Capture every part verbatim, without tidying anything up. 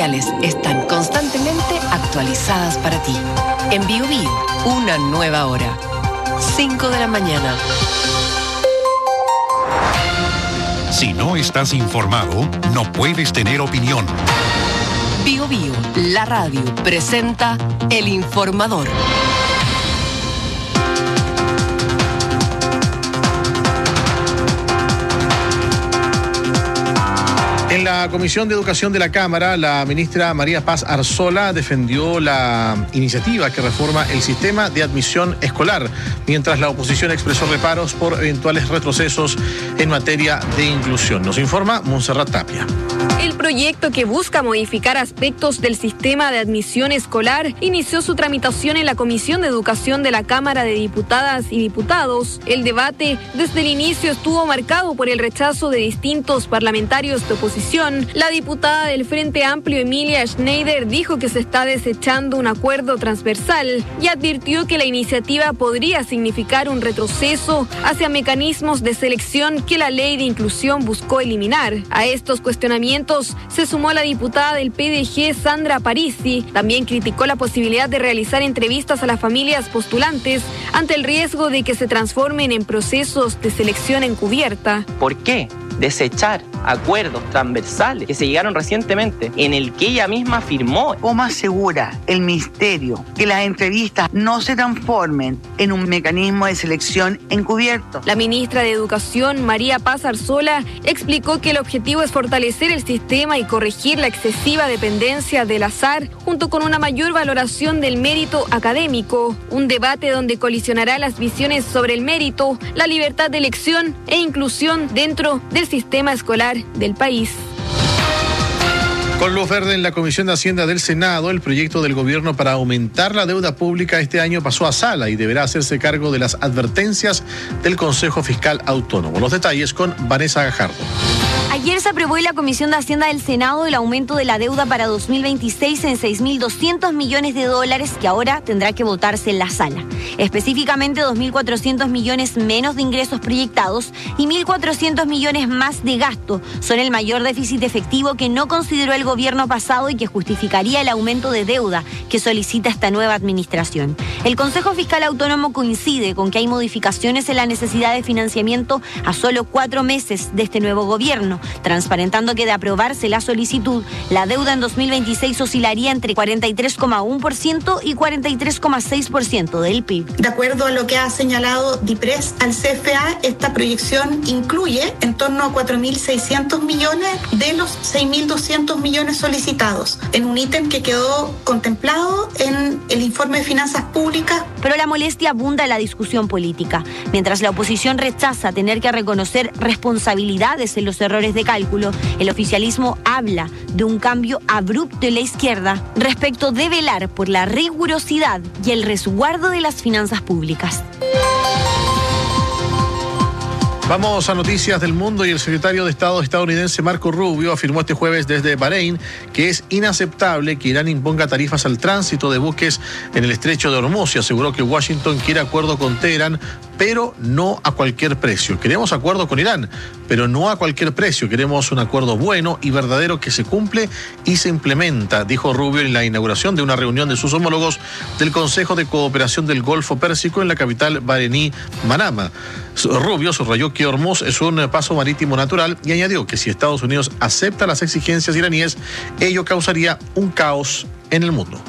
sociales están constantemente actualizadas para ti. En Bio Bio, una nueva hora. cinco de la mañana. Si no estás informado, no puedes tener opinión. Bio Bio, la radio, presenta El Informador. En la Comisión de Educación de la Cámara, la ministra María Paz Arzola defendió la iniciativa que reforma el sistema de admisión escolar, mientras la oposición expresó reparos por eventuales retrocesos en materia de inclusión. Nos informa Montserrat Tapia. El proyecto, que busca modificar aspectos del sistema de admisión escolar, inició su tramitación en la Comisión de Educación de la Cámara de Diputadas y Diputados. El debate desde el inicio estuvo marcado por el rechazo de distintos parlamentarios de oposición. La diputada del Frente Amplio, Emilia Schneider, dijo que se está desechando un acuerdo transversal y advirtió que la iniciativa podría significar un retroceso hacia mecanismos de selección que la ley de inclusión buscó eliminar. A estos cuestionamientos se sumó la diputada del P D G, Sandra Parisi. También criticó la posibilidad de realizar entrevistas a las familias postulantes ante el riesgo de que se transformen en procesos de selección encubierta. ¿Por qué desechar acuerdos transversales que se llegaron recientemente, en el que ella misma firmó? ¿Cómo asegura el Ministerio que las entrevistas no se transformen en un mecanismo de selección encubierto? La ministra de Educación, María Paz Arzola, explicó que el objetivo es fortalecer el sistema y corregir la excesiva dependencia del azar, junto con una mayor valoración del mérito académico. Un debate donde colisionará las visiones sobre el mérito, la libertad de elección e inclusión dentro del sistema escolar del país. Con luz verde en la Comisión de Hacienda del Senado, el proyecto del gobierno para aumentar la deuda pública este año pasó a sala y deberá hacerse cargo de las advertencias del Consejo Fiscal Autónomo. Los detalles con Vanessa Gajardo. Ayer se aprobó en la Comisión de Hacienda del Senado el aumento de la deuda para dos mil veintiséis en seis mil doscientos millones de dólares, que ahora tendrá que votarse en la sala. Específicamente dos mil cuatrocientos millones menos de ingresos proyectados y mil cuatrocientos millones más de gasto. Son el mayor déficit efectivo que no consideró el gobierno pasado y que justificaría el aumento de deuda que solicita esta nueva administración. El Consejo Fiscal Autónomo coincide con que hay modificaciones en la necesidad de financiamiento a solo cuatro meses de este nuevo gobierno, transparentando que de aprobarse la solicitud, la deuda en dos mil veintiséis oscilaría entre cuarenta y tres coma uno por ciento y cuarenta y tres coma seis por ciento del P I B. De acuerdo a lo que ha señalado DIPRES al C F A, esta proyección incluye en torno a cuatro mil seiscientos millones de los seis mil doscientos millones solicitados, en un ítem que quedó contemplado en el informe de finanzas públicas. Pero la molestia abunda en la discusión política. Mientras la oposición rechaza tener que reconocer responsabilidades en los errores de cálculo, el oficialismo habla de un cambio abrupto en la izquierda respecto de velar por la rigurosidad y el resguardo de las finanzas públicas. Vamos a noticias del mundo y el secretario de Estado estadounidense Marco Rubio afirmó este jueves desde Bahrein que es inaceptable que Irán imponga tarifas al tránsito de buques en el estrecho de Hormuz y aseguró que Washington quiere acuerdo con Teherán, pero no a cualquier precio. Queremos acuerdo con Irán, pero no a cualquier precio. Queremos un acuerdo bueno y verdadero que se cumple y se implementa, dijo Rubio en la inauguración de una reunión de sus homólogos del Consejo de Cooperación del Golfo Pérsico en la capital bahrení, Manama. Rubio subrayó que Hormuz es un paso marítimo natural y añadió que si Estados Unidos acepta las exigencias iraníes, ello causaría un caos en el mundo.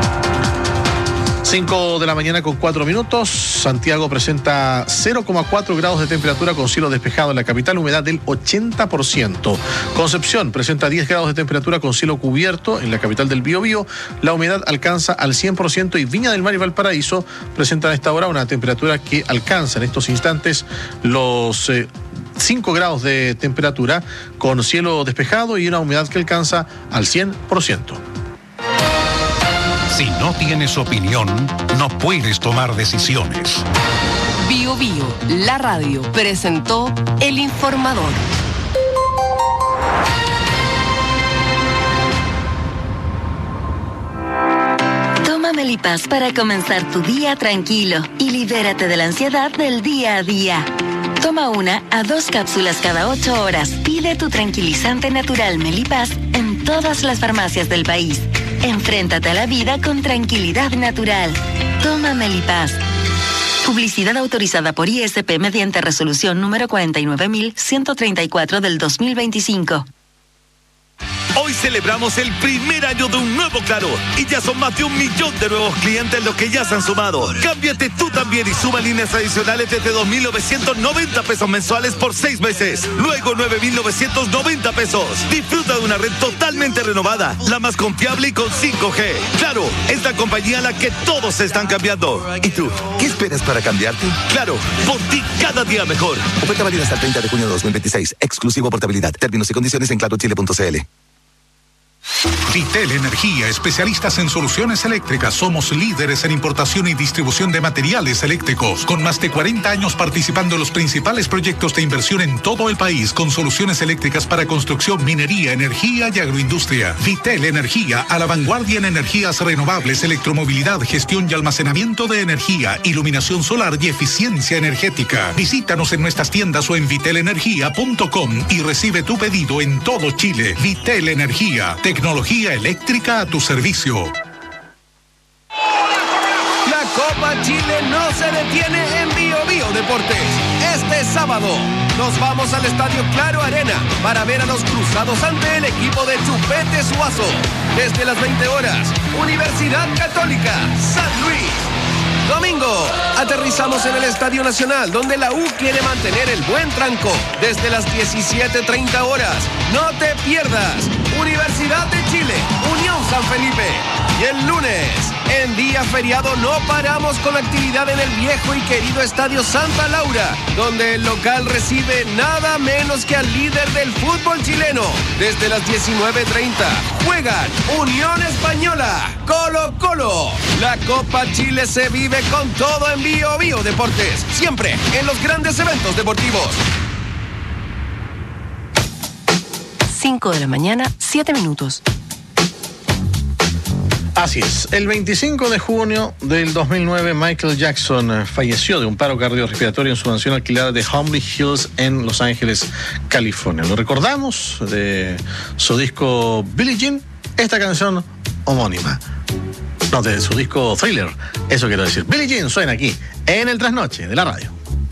cinco de la mañana con cuatro minutos. Santiago presenta cero coma cuatro grados de temperatura con cielo despejado en la capital, humedad del ochenta por ciento. Concepción presenta diez grados de temperatura con cielo cubierto en la capital del Biobío. La humedad alcanza al cien por ciento y Viña del Mar y Valparaíso presentan a esta hora una temperatura que alcanza en estos instantes los eh, cinco grados de temperatura con cielo despejado y una humedad que alcanza al cien por ciento. Si no tienes opinión, no puedes tomar decisiones. Bio Bio, la radio, presentó El Informador. Toma Melipaz para comenzar tu día tranquilo y libérate de la ansiedad del día a día. Toma una a dos cápsulas cada ocho horas. Pide tu tranquilizante natural Melipaz en todas las farmacias del país. Enfréntate a la vida con tranquilidad natural. Toma Melipaz. Publicidad autorizada por I S P mediante resolución número cuarenta y nueve mil ciento treinta y cuatro del dos mil veinticinco. Hoy celebramos el primer año de un nuevo Claro y ya son más de un millón de nuevos clientes los que ya se han sumado. Cámbiate tú también y suma líneas adicionales desde dos mil novecientos noventa pesos mensuales por seis meses. Luego nueve mil novecientos noventa pesos. Disfruta de una red totalmente renovada, la más confiable y con cinco G. Claro, es la compañía a la que todos se están cambiando. ¿Y tú? ¿Qué esperas para cambiarte? Claro, por ti cada día mejor. Oferta válida hasta el treinta de junio de dos mil veintiséis. Exclusivo portabilidad. Términos y condiciones en claro chile punto c l. Vitel Energía, especialistas en soluciones eléctricas. Somos líderes en importación y distribución de materiales eléctricos, con más de cuarenta años participando en los principales proyectos de inversión en todo el país, con soluciones eléctricas para construcción, minería, energía y agroindustria. Vitel Energía, a la vanguardia en energías renovables, electromovilidad, gestión y almacenamiento de energía, iluminación solar y eficiencia energética. Visítanos en nuestras tiendas o en vitel energía punto com y recibe tu pedido en todo Chile. Vitel Energía, tecnología eléctrica a tu servicio. La Copa Chile no se detiene en Bio Bio Deportes. Este sábado nos vamos al Estadio Claro Arena para ver a los cruzados ante el equipo de Chupete Suazo. Desde las veinte horas, Universidad Católica, San Luis. Domingo, aterrizamos en el Estadio Nacional, donde la U quiere mantener el buen tranco. Desde las diecisiete treinta horas, no te pierdas. Universidad de Chile, Unión San Felipe. Y el lunes, en día feriado, no paramos con la actividad en el viejo y querido Estadio Santa Laura, donde el local recibe nada menos que al líder del fútbol chileno. Desde las diecinueve treinta, juegan Unión Española, Colo Colo. La Copa Chile se vive con todo en Bio Bio Deportes, siempre en los grandes eventos deportivos. cinco de la mañana, siete minutos. Así es. El veinticinco de junio del dos mil nueve, Michael Jackson falleció de un paro cardiorrespiratorio en su mansión alquilada de Holmby Hills en Los Ángeles, California. Lo recordamos de su disco Billie Jean, esta canción homónima. No, de su disco Thriller, eso quiero decir. Billie Jean suena aquí, en el Trasnoche de la radio.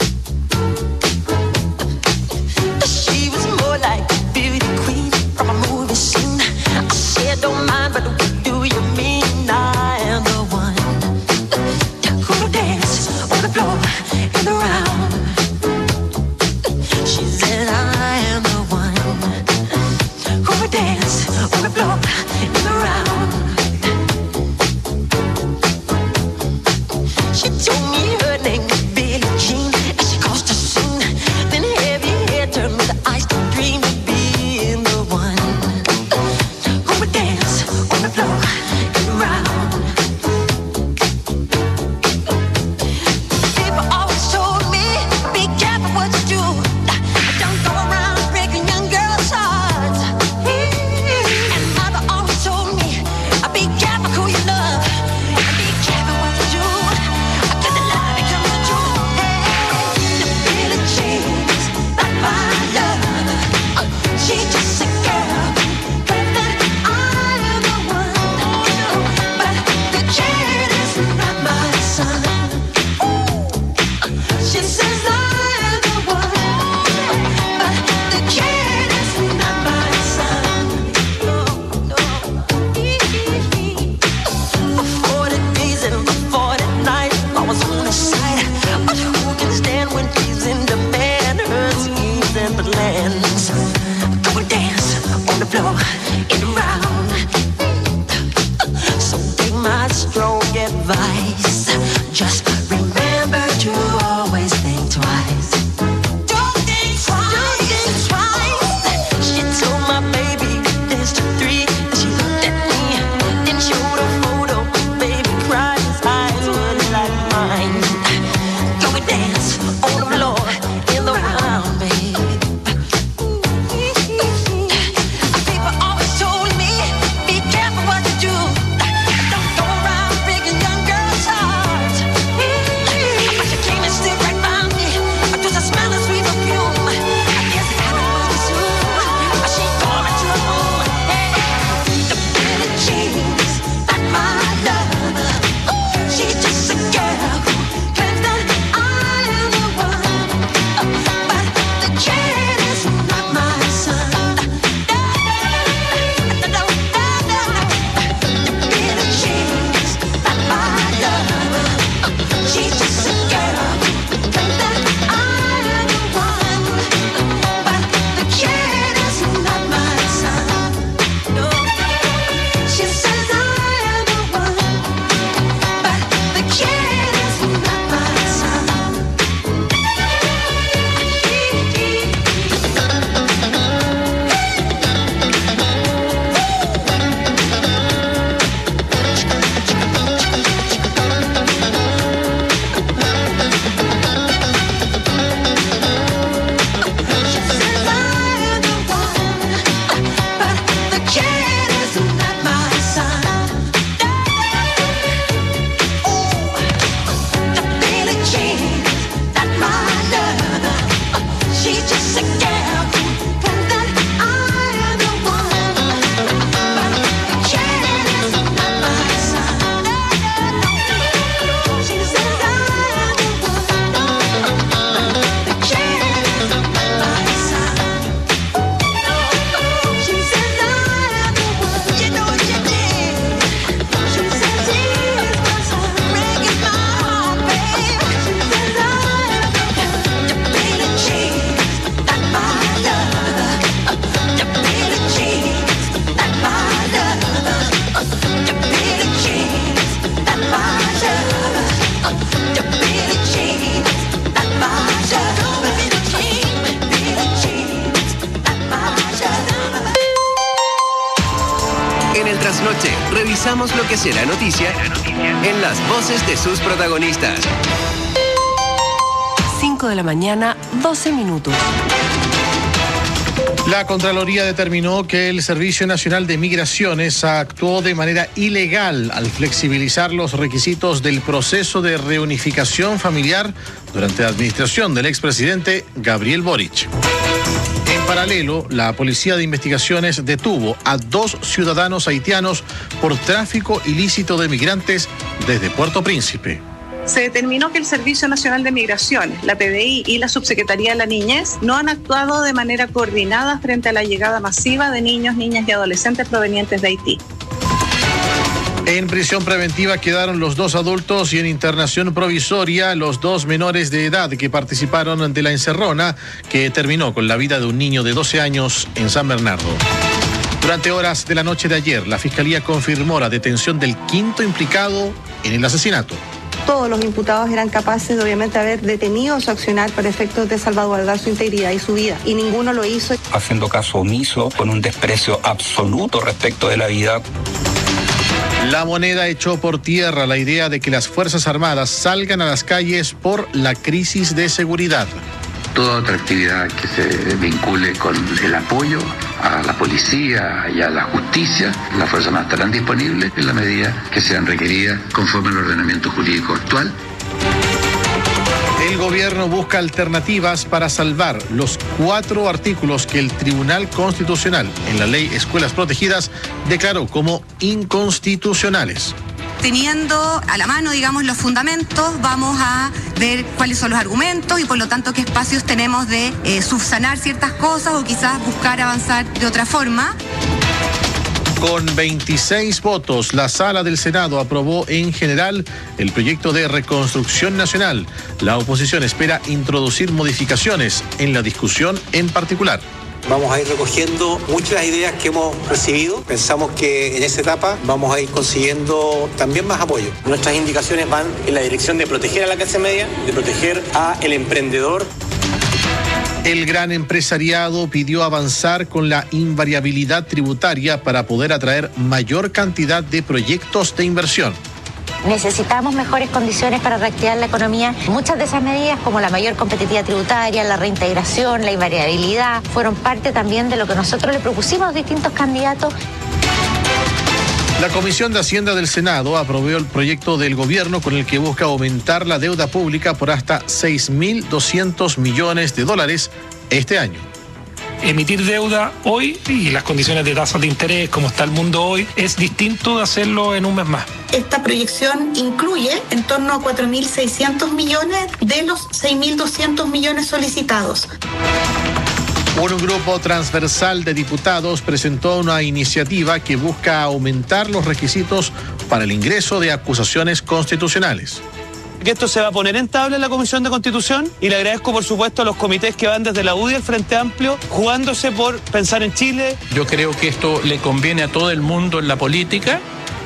Don't mind, but what do you mean I am the one who will dance on the floor and around? She said I am the one who will dance on the floor and around. She told me her name was Billie Jean, and she caused a scene. Then heavy hair turned with the ice cream to being the one. Dance on the floor Revisamos lo que será noticia en las voces de sus protagonistas. cinco de la mañana, doce minutos. La Contraloría determinó que el Servicio Nacional de Migraciones actuó de manera ilegal al flexibilizar los requisitos del proceso de reunificación familiar durante la administración del expresidente Gabriel Boric. En paralelo, la Policía de Investigaciones detuvo a dos ciudadanos haitianos por tráfico ilícito de migrantes desde Puerto Príncipe. Se determinó que el Servicio Nacional de Migraciones, la P D I y la Subsecretaría de la Niñez no han actuado de manera coordinada frente a la llegada masiva de niños, niñas y adolescentes provenientes de Haití. En prisión preventiva quedaron los dos adultos y en internación provisoria los dos menores de edad que participaron de la encerrona que terminó con la vida de un niño de doce años en San Bernardo. Durante horas de la noche de ayer, la Fiscalía confirmó la detención del quinto implicado en el asesinato. Todos los imputados eran capaces de obviamente haber detenido su accionar por efectos de salvaguardar su integridad y su vida, y ninguno lo hizo. Haciendo caso omiso, con un desprecio absoluto respecto de la vida. La Moneda echó por tierra la idea de que las Fuerzas Armadas salgan a las calles por la crisis de seguridad. Toda otra actividad que se vincule con el apoyo a la policía y a la justicia, las Fuerzas Armadas estarán disponibles en la medida que sean requeridas conforme al ordenamiento jurídico actual. El gobierno busca alternativas para salvar los cuatro artículos que el Tribunal Constitucional en la Ley Escuelas Protegidas declaró como inconstitucionales. Teniendo a la mano, digamos, los fundamentos, vamos a ver cuáles son los argumentos y por lo tanto qué espacios tenemos de eh, subsanar ciertas cosas o quizás buscar avanzar de otra forma. Con veintiséis votos, la Sala del Senado aprobó en general el proyecto de reconstrucción nacional. La oposición espera introducir modificaciones en la discusión en particular. Vamos a ir recogiendo muchas de las ideas que hemos recibido. Pensamos que en esta etapa vamos a ir consiguiendo también más apoyo. Nuestras indicaciones van en la dirección de proteger a la clase media, de proteger al emprendedor. El gran empresariado pidió avanzar con la invariabilidad tributaria para poder atraer mayor cantidad de proyectos de inversión. Necesitamos mejores condiciones para reactivar la economía. Muchas de esas medidas, como la mayor competitividad tributaria, la reintegración, la invariabilidad, fueron parte también de lo que nosotros le propusimos a distintos candidatos. La Comisión de Hacienda del Senado aprobó el proyecto del gobierno con el que busca aumentar la deuda pública por hasta seis mil doscientos millones de dólares este año. Emitir deuda hoy y las condiciones de tasas de interés, como está el mundo hoy, es distinto de hacerlo en un mes más. Esta proyección incluye en torno a cuatro mil seiscientos millones de los seis mil doscientos millones solicitados. Un grupo transversal de diputados presentó una iniciativa que busca aumentar los requisitos para el ingreso de acusaciones constitucionales. Que esto se va a poner en tabla en la Comisión de Constitución y le agradezco por supuesto a los comités que van desde la U D I al Frente Amplio jugándose por pensar en Chile. Yo creo que esto le conviene a todo el mundo en la política.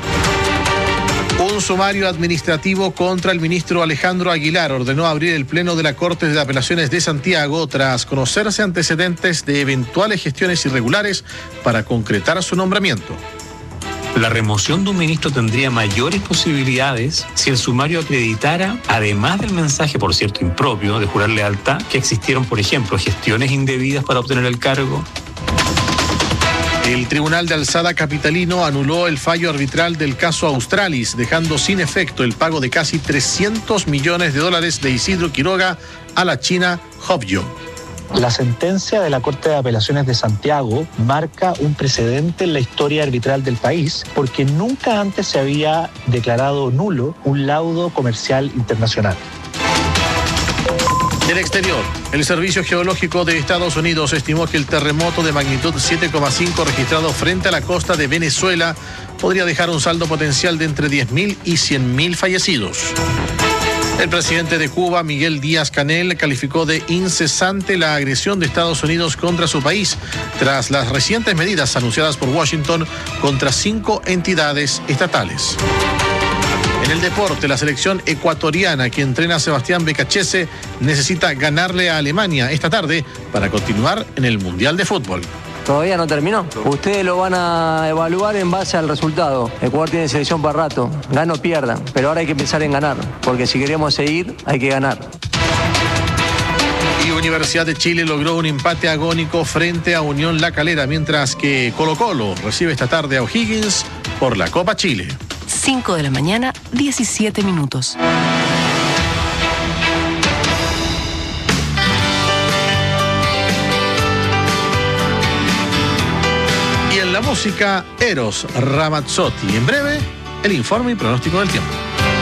Un sumario administrativo contra el ministro Alejandro Aguilar ordenó abrir el pleno de la Corte de Apelaciones de Santiago tras conocerse antecedentes de eventuales gestiones irregulares para concretar su nombramiento. La remoción de un ministro tendría mayores posibilidades si el sumario acreditara, además del mensaje, por cierto, impropio, de jurar lealtad, que existieron, por ejemplo, gestiones indebidas para obtener el cargo. El Tribunal de Alzada capitalino anuló el fallo arbitral del caso Australis, dejando sin efecto el pago de casi trescientos millones de dólares de Isidro Quiroga a la China Hopyo. La sentencia de la Corte de Apelaciones de Santiago marca un precedente en la historia arbitral del país porque nunca antes se había declarado nulo un laudo comercial internacional. Del exterior, el Servicio Geológico de Estados Unidos estimó que el terremoto de magnitud siete coma cinco registrado frente a la costa de Venezuela podría dejar un saldo potencial de entre diez mil y cien mil fallecidos. El presidente de Cuba, Miguel Díaz-Canel, calificó de incesante la agresión de Estados Unidos contra su país tras las recientes medidas anunciadas por Washington contra cinco entidades estatales. En el deporte, la selección ecuatoriana que entrena a Sebastián Becachese necesita ganarle a Alemania esta tarde para continuar en el Mundial de Fútbol. Todavía no terminó. Ustedes lo van a evaluar en base al resultado. Ecuador tiene selección para rato. Gana o pierda. Pero ahora hay que pensar en ganar. Porque si queremos seguir, hay que ganar. Y Universidad de Chile logró un empate agónico frente a Unión La Calera, mientras que Colo-Colo recibe esta tarde a O'Higgins por la Copa Chile. cinco de la mañana, diecisiete minutos. Y en la música, Eros Ramazzotti. En breve, el informe y pronóstico del tiempo.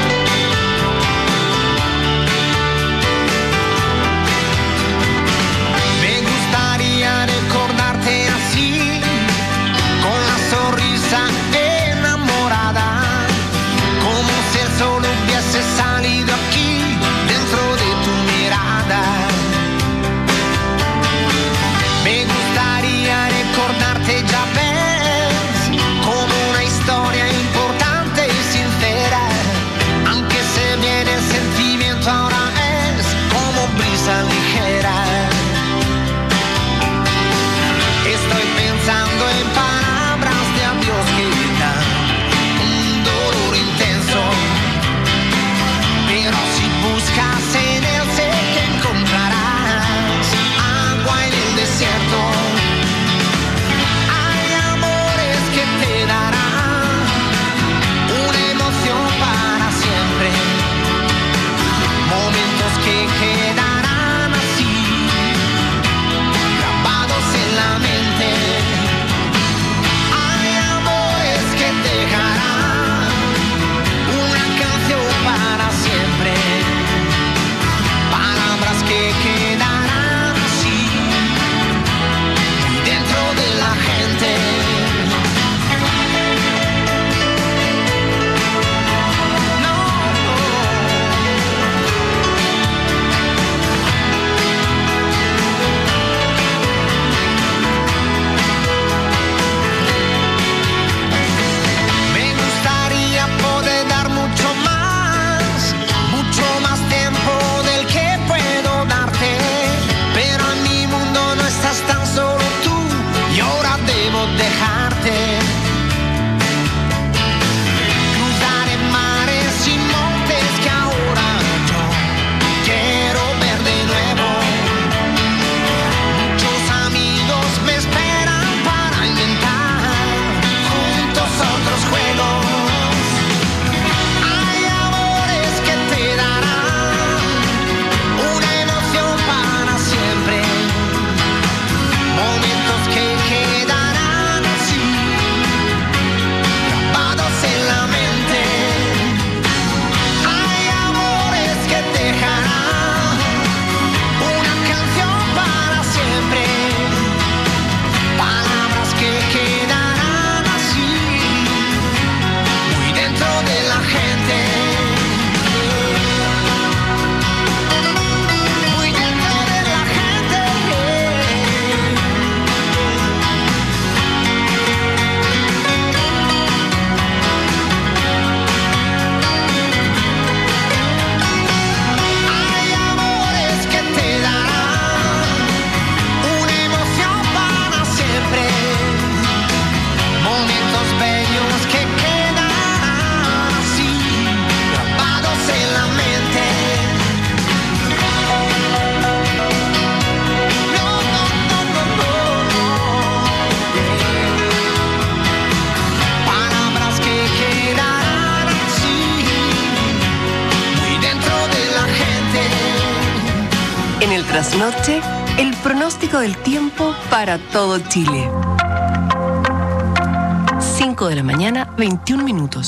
Salido aquí dentro de tu mirada. Me gustaría recordarte, ya ves, como una historia importante y sincera. Aunque se viene el sentimiento, ahora es como brisa ligera. Estoy pensando en palabras de adiós que dan un dolor intenso. Pero si buscas en él, sé que encontrarás agua en el desierto. Hay amores que te darán una emoción para siempre. Momentos que quedarán así, grabados en la mente. Hay amores que dejarán una canción para siempre, palabras que quedarán así, dentro de la gente. No, me gustaría poder dar mucho más, mucho más tiempo del que puedo darte, pero en mi mundo no estás tan solo tú y ahora debo dejarte. Cruzaré mares y montes que ahora yo quiero ver de nuevo. Muchos amigos me esperan para inventar juntos otros juegos. Hay amores que te darán una emoción para siempre. Momentos que quedarán así, grabados en la mente. Hay amores que dejarán una canción para siempre. Palabras que quedarán así, muy dentro de la gente. Muy dentro de la gente. Hay amores que te darán una emoción para siempre. Momentos bellos que quedarán así, grabados en la mente. No, no, no, no, no, no. Palabras que quedarán así, muy dentro de la gente. En el trasnoche, el pronóstico del tiempo para todo Chile. cinco de la mañana, veintiún minutos.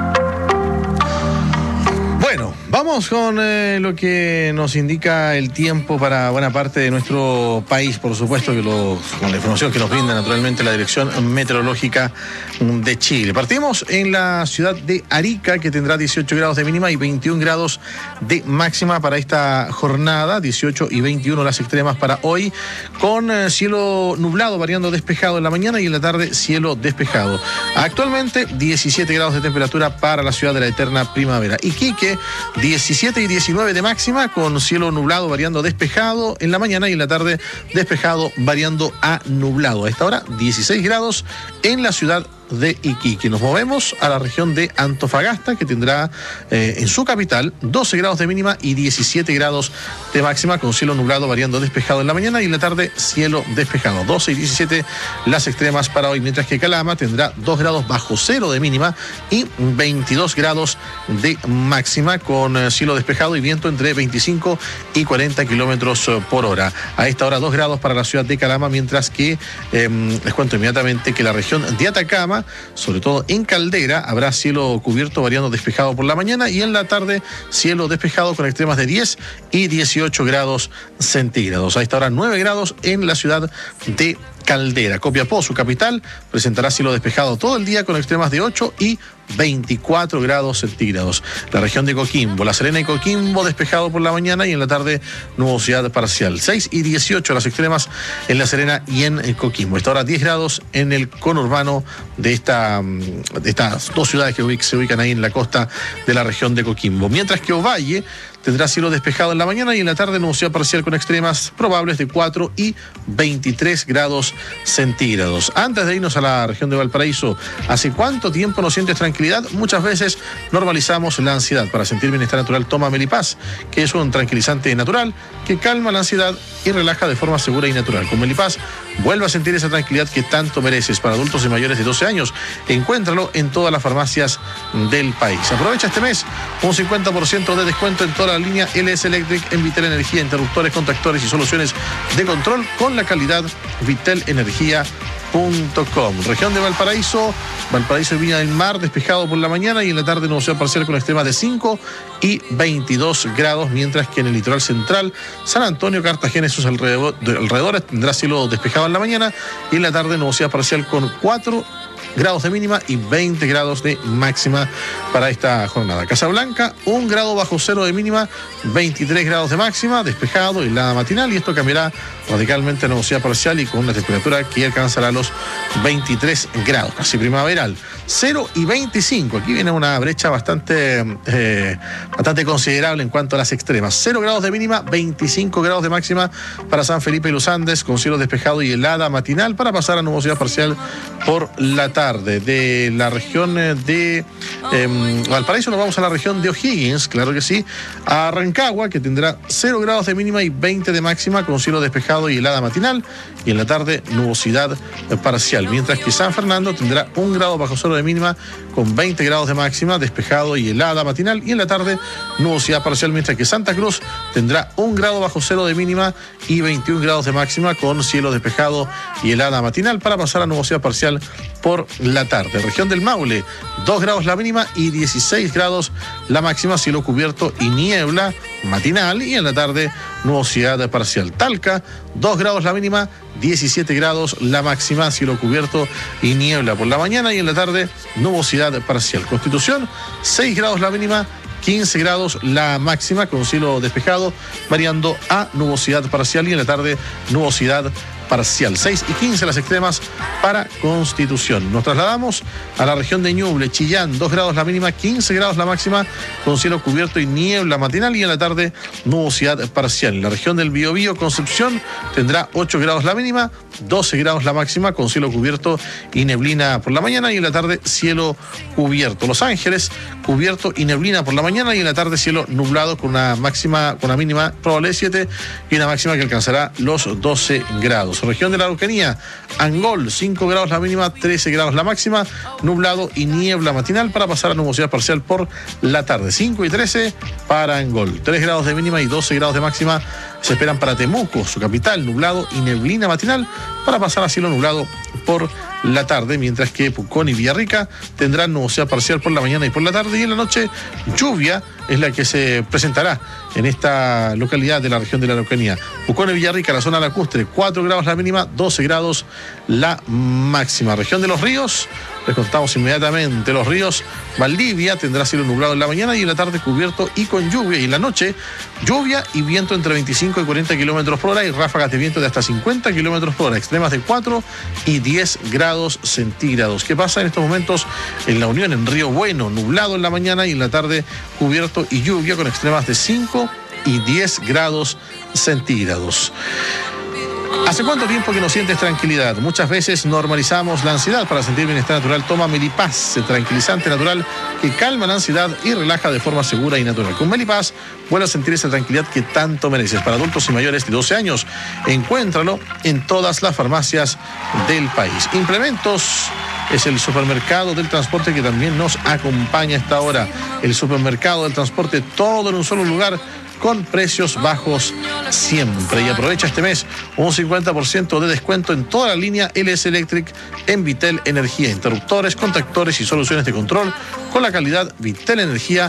Bueno, vamos con eh, lo que nos indica el tiempo para buena parte de nuestro país, por supuesto, que lo, con la información que nos brinda naturalmente la Dirección Meteorológica de Chile. Partimos en la ciudad de Arica, que tendrá dieciocho grados de mínima y veintiún grados de máxima para esta jornada, dieciocho y veintiuno las extremas para hoy, con eh, cielo nublado variando despejado en la mañana y en la tarde cielo despejado. Actualmente diecisiete grados de temperatura para la ciudad de la eterna primavera. Iquique, diecisiete y diecinueve de máxima, con cielo nublado variando despejado en la mañana y en la tarde despejado variando a nublado. A esta hora dieciséis grados en la ciudad de Iquique. Nos movemos a la región de Antofagasta, que tendrá eh, en su capital doce grados de mínima y diecisiete grados de máxima, con cielo nublado variando despejado en la mañana y en la tarde cielo despejado. doce y diecisiete las extremas para hoy, mientras que Calama tendrá dos grados bajo cero de mínima y veintidós grados de máxima, con eh, cielo despejado y viento entre veinticinco y cuarenta kilómetros por hora. A esta hora dos grados para la ciudad de Calama, mientras que eh, les cuento inmediatamente que la región de Atacama, sobre todo en Caldera, habrá cielo cubierto variando despejado por la mañana y en la tarde cielo despejado con extremas de diez y dieciocho grados centígrados. A esta hora nueve grados en la ciudad de Caldera. Copiapó, su capital, presentará cielo despejado todo el día con extremas de ocho y veinticuatro grados centígrados. La región de Coquimbo, La Serena y Coquimbo despejado por la mañana y en la tarde nubosidad parcial. seis y dieciocho las extremas en La Serena y en Coquimbo. Esta hora diez grados en el conurbano de, esta, de estas dos ciudades que se ubican ahí en la costa de la región de Coquimbo. Mientras que Ovalle tendrá cielo despejado en la mañana y en la tarde nubosidad parcial con extremas probables de cuatro y veintitrés grados centígrados. Antes de irnos a la región de Valparaíso, ¿hace cuánto tiempo no sientes tranquilidad? Muchas veces normalizamos la ansiedad. Para sentir bienestar natural, toma Melipaz, que es un tranquilizante natural que calma la ansiedad y relaja de forma segura y natural. Con Melipaz, vuelve a sentir esa tranquilidad que tanto mereces. Para adultos y mayores de doce años, encuéntralo en todas las farmacias del país. Aprovecha este mes un cincuenta por ciento de descuento en toda la línea L S Electric en Vitel Energía, interruptores, contactores y soluciones de control con la calidad vitel energía punto com. Región de Valparaíso, Valparaíso y Viña del Mar despejado por la mañana y en la tarde nubosidad parcial con extremas de cinco y veintidós grados, mientras que en el litoral central, San Antonio, Cartagena y sus alrededor, alrededores tendrá cielo despejado en la mañana y en la tarde nubosidad parcial con cuatro grados de mínima y veinte grados de máxima para esta jornada. Casablanca, un grado bajo cero de mínima, veintitrés grados de máxima, despejado y helada matinal, y esto cambiará radicalmente a nubosidad parcial y con una temperatura que alcanzará los veintitrés grados, casi primaveral. cero y veinticinco, aquí viene una brecha bastante, eh, bastante considerable en cuanto a las extremas. cero grados de mínima, veinticinco grados de máxima para San Felipe y los Andes, con cielo despejado y helada matinal, para pasar a nubosidad parcial por la tarde. De la región de eh, Valparaíso nos vamos a la región de O'Higgins, claro que sí, a Rancagua, que tendrá cero grados de mínima y veinte de máxima, con cielo despejado y helada matinal, y en la tarde nubosidad parcial, mientras que San Fernando tendrá un grado bajo cero de mínima con veinte grados de máxima, despejado y helada matinal, y en la tarde nubosidad parcial, mientras que Santa Cruz tendrá un grado bajo cero de mínima y veintiún grados de máxima, con cielo despejado y helada matinal, para pasar a nubosidad parcial por la tarde. Región del Maule, dos grados la mínima y dieciséis grados la máxima, cielo cubierto y niebla matinal, y en la tarde nubosidad parcial. Talca, dos grados la mínima, diecisiete grados la máxima, cielo cubierto y niebla por la mañana, y en la tarde nubosidad parcial. Constitución, seis grados la mínima, quince grados la máxima, con cielo despejado variando a nubosidad parcial, y en la tarde nubosidad parcial. seis y quince las extremas para Constitución. Nos trasladamos a la región de Ñuble, Chillán, dos grados la mínima, quince grados la máxima, con cielo cubierto y niebla matinal, y en la tarde nubosidad parcial. En la región del Biobío, Concepción tendrá ocho grados la mínima, doce grados la máxima, con cielo cubierto y neblina por la mañana, y en la tarde cielo cubierto. Los Ángeles, cubierto y neblina por la mañana, y en la tarde cielo nublado con una máxima, con una mínima probable de siete y una máxima que alcanzará los doce grados. Región de la Araucanía, Angol, cinco grados la mínima, trece grados la máxima, nublado y niebla matinal, para pasar a nubosidad parcial por la tarde. cinco y trece para Angol, tres grados de mínima y doce grados de máxima se esperan para Temuco, su capital, nublado y neblina matinal, para pasar a cielo nublado por la tarde, mientras que Pucón y Villarrica tendrán nubosidad parcial por la mañana y por la tarde, y en la noche lluvia es la que se presentará en esta localidad de la región de la Araucanía. Pucón y Villarrica, la zona lacustre, cuatro grados la mínima, doce grados la máxima. Región de los ríos, les contamos inmediatamente, los ríos, Valdivia tendrá cielo nublado en la mañana y en la tarde cubierto y con lluvia, y en la noche lluvia y viento entre veinticinco y cuarenta kilómetros por hora, y ráfagas de viento de hasta cincuenta kilómetros por hora, extremas de cuatro y diez grados grados centígrados. ¿Qué pasa en estos momentos en La Unión, en Río Bueno? Nublado en la mañana y en la tarde cubierto y lluvia con extremas de cinco y diez grados centígrados. ¿Hace cuánto tiempo que no sientes tranquilidad? Muchas veces normalizamos la ansiedad. Para sentir bienestar natural, toma Melipaz, el tranquilizante natural que calma la ansiedad y relaja de forma segura y natural. Con Melipaz, vuelve a sentir esa tranquilidad que tanto mereces. Para adultos y mayores de doce años, encuéntralo en todas las farmacias del país. Implementos es el supermercado del transporte que también nos acompaña a esta hora. El supermercado del transporte, todo en un solo lugar, con precios bajos siempre. Y aprovecha este mes un cincuenta por ciento de descuento en toda la línea L S Electric en Vitel Energía. Interruptores, contactores y soluciones de control con la calidad vitel energía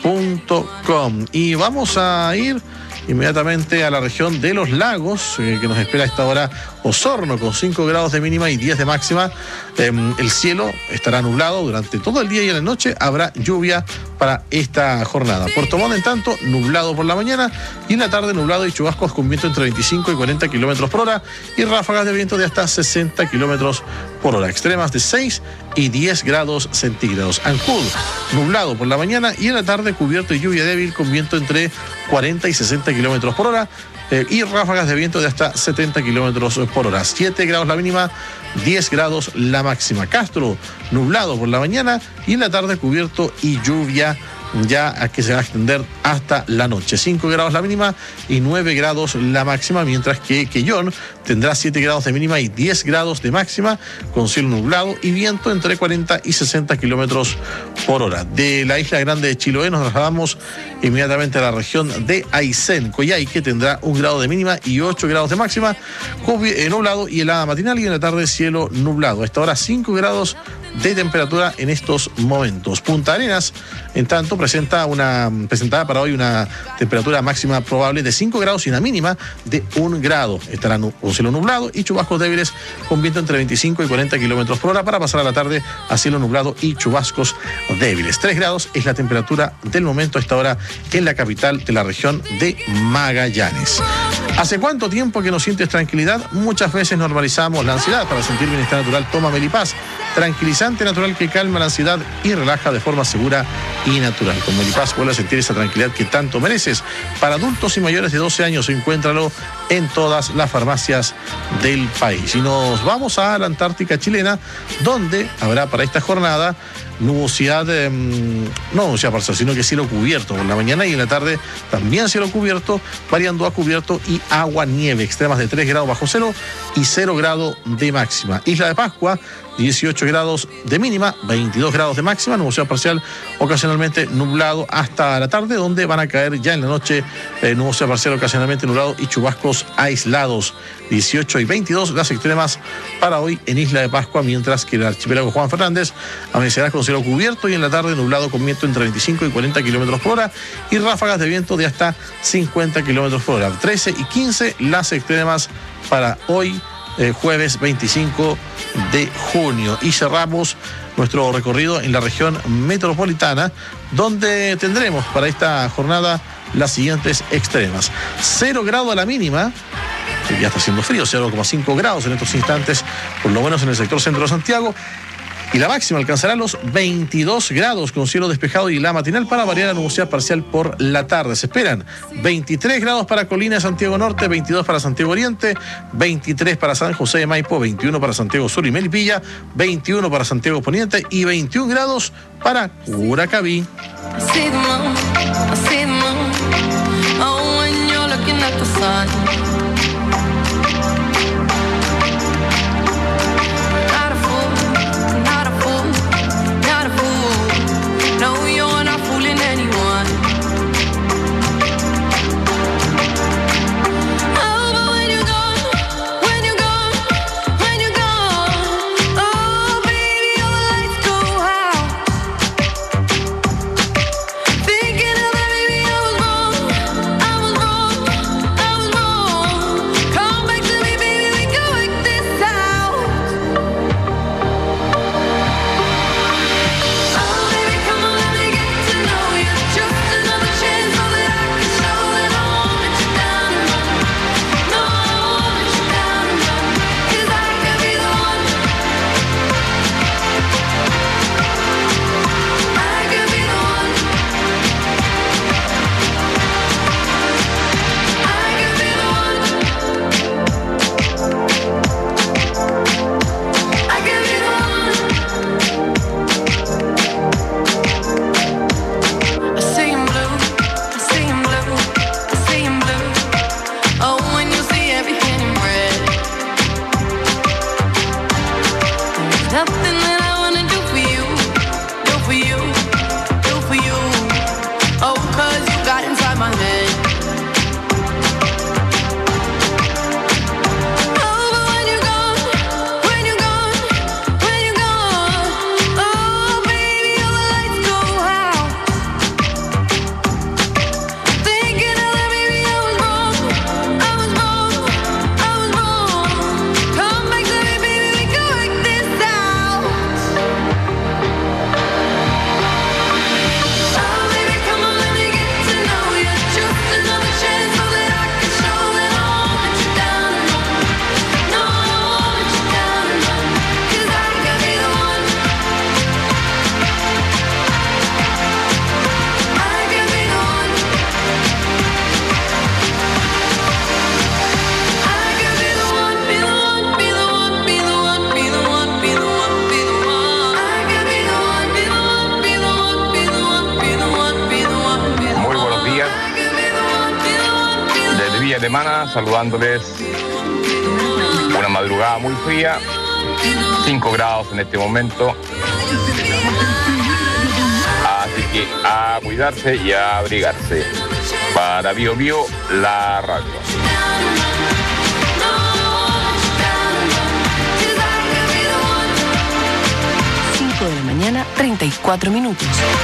punto com. Y vamos a ir inmediatamente a la región de los lagos, eh, que nos espera a esta hora Osorno, con cinco grados de mínima y diez de máxima. Eh, el cielo estará nublado durante todo el día y en la noche habrá lluvia para esta jornada. Puerto Montt, en tanto, nublado por la mañana y en la tarde nublado y chubascos con viento entre veinticinco y cuarenta kilómetros por hora y ráfagas de viento de hasta sesenta kilómetros por hora. Extremas de seis y diez grados centígrados. Ancud, nublado por la mañana y en la tarde cubierto y lluvia débil con viento entre cuarenta y sesenta kilómetros por hora. Eh, y ráfagas de viento de hasta setenta kilómetros por hora. siete grados la mínima, diez grados la máxima. Castro, nublado por la mañana y en la tarde cubierto y lluvia ya a que se va a extender hasta la noche. cinco grados la mínima y nueve grados la máxima, mientras que Quellón tendrá siete grados de mínima y diez grados de máxima, con cielo nublado y viento entre cuarenta y sesenta kilómetros por hora. De la isla grande de Chiloé nos trasladamos inmediatamente a la región de Aysén, Coyhaique, tendrá un grado de mínima y ocho grados de máxima, nublado y helada matinal y en la tarde cielo nublado. A esta hora cinco grados de temperatura en estos momentos. Punta Arenas, en tanto, presenta una presentada para hoy una temperatura máxima probable de cinco grados y una mínima de un grado. Estará un cielo nublado y chubascos débiles con viento entre veinticinco y cuarenta kilómetros por hora para pasar a la tarde a cielo nublado y chubascos débiles. tres grados es la temperatura del momento a esta hora en la capital de la región de Magallanes. ¿Hace cuánto tiempo que no sientes tranquilidad? Muchas veces normalizamos la ansiedad. Para sentir bienestar natural, toma Melipaz, tranquilizante natural que calma la ansiedad y relaja de forma segura y natural. Con Melipaz vuelve a sentir esa tranquilidad que tanto mereces. Para adultos y mayores de doce años, encuéntralo en todas las farmacias del país. Y nos vamos a la Antártica chilena, donde habrá para esta jornada nubosidad, eh, no nubosidad parcial, sino que cielo cubierto por la mañana y en la tarde también cielo cubierto, variando a cubierto y agua nieve, extremas de tres grados bajo cero y cero grado de máxima. Isla de Pascua, dieciocho grados de mínima, veintidós grados de máxima, nubosidad parcial, ocasionalmente nublado hasta la tarde, donde van a caer ya en la noche eh, nubosidad parcial, ocasionalmente nublado y chubascos aislados. dieciocho y veintidós las extremas para hoy en Isla de Pascua, mientras que el archipiélago Juan Fernández amanecerá con cielo cubierto y en la tarde nublado con viento entre veinticinco y cuarenta kilómetros por hora y ráfagas de viento de hasta cincuenta kilómetros por hora. trece y quince las extremas para hoy, eh, jueves veinticinco de junio. Y cerramos nuestro recorrido en la región metropolitana, donde tendremos para esta jornada las siguientes extremas. cero grado a la mínima, ya está haciendo frío, cero coma cinco grados en estos instantes, por lo menos en el sector centro de Santiago. Y la máxima alcanzará los veintidós grados con cielo despejado y la matinal para variar la nubosidad parcial por la tarde. Se esperan veintitrés grados para Colina de Santiago Norte, veintidós para Santiago Oriente, veintitrés para San José de Maipo, veintiuno para Santiago Sur y Melipilla, veintiuno para Santiago Poniente y veintiún grados para Curacaví. Thinking of every I was wrong, I was wrong, I was wrong. semana, saludándoles. Una madrugada muy fría, cinco grados en este momento. Así que a cuidarse y a abrigarse. Para Bio Bio, la radio. cinco de la mañana, treinta y cuatro minutos.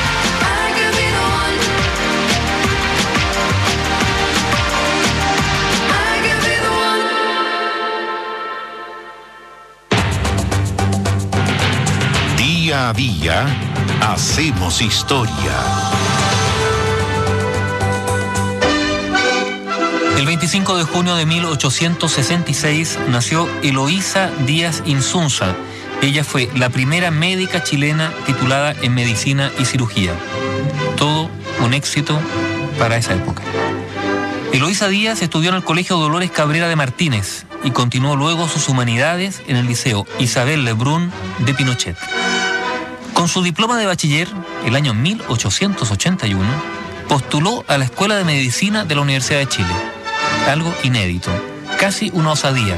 Día a día, hacemos historia. El veinticinco de junio de mil ochocientos sesenta y seis nació Eloísa Díaz Insunza. Ella fue la primera médica chilena titulada en medicina y cirugía. Todo un éxito para esa época. Eloísa Díaz estudió en el Colegio Dolores Cabrera de Martínez y continuó luego sus humanidades en el Liceo Isabel Lebrun de Pinochet. Con su diploma de bachiller, el año mil ochocientos ochenta y uno, postuló a la Escuela de Medicina de la Universidad de Chile. Algo inédito, casi una osadía.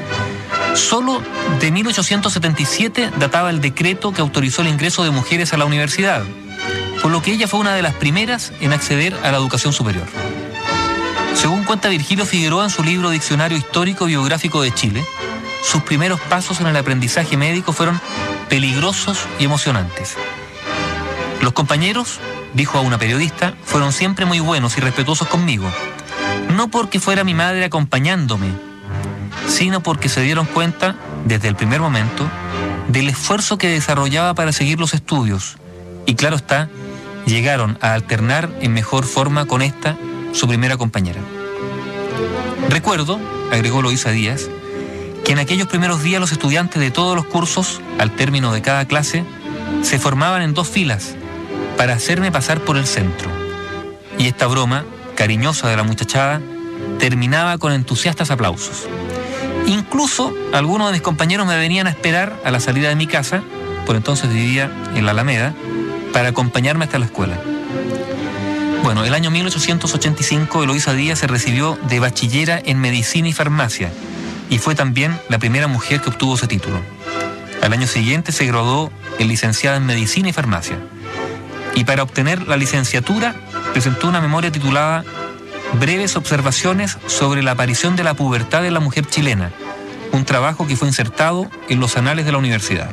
Solo de mil ochocientos setenta y siete databa el decreto que autorizó el ingreso de mujeres a la universidad, por lo que ella fue una de las primeras en acceder a la educación superior. Según cuenta Virgilio Figueroa en su libro Diccionario Histórico Biográfico de Chile, sus primeros pasos en el aprendizaje médico fueron peligrosos y emocionantes. Los compañeros, dijo a una periodista, fueron siempre muy buenos y respetuosos conmigo. No porque fuera mi madre acompañándome, sino porque se dieron cuenta, desde el primer momento, del esfuerzo que desarrollaba para seguir los estudios. Y claro está, llegaron a alternar en mejor forma con esta, su primera compañera. Recuerdo, agregó Eloísa Díaz, que en aquellos primeros días los estudiantes de todos los cursos, al término de cada clase, se formaban en dos filas para hacerme pasar por el centro. Y esta broma, cariñosa de la muchachada, terminaba con entusiastas aplausos. Incluso algunos de mis compañeros me venían a esperar a la salida de mi casa, por entonces vivía en la Alameda, para acompañarme hasta la escuela. Bueno, el año mil ochocientos ochenta y cinco, Eloísa Díaz se recibió de bachillera en medicina y farmacia, y fue también la primera mujer que obtuvo ese título. Al año siguiente se graduó en licenciada en medicina y farmacia. Y para obtener la licenciatura presentó una memoria titulada Breves observaciones sobre la aparición de la pubertad en la mujer chilena, un trabajo que fue insertado en los anales de la universidad.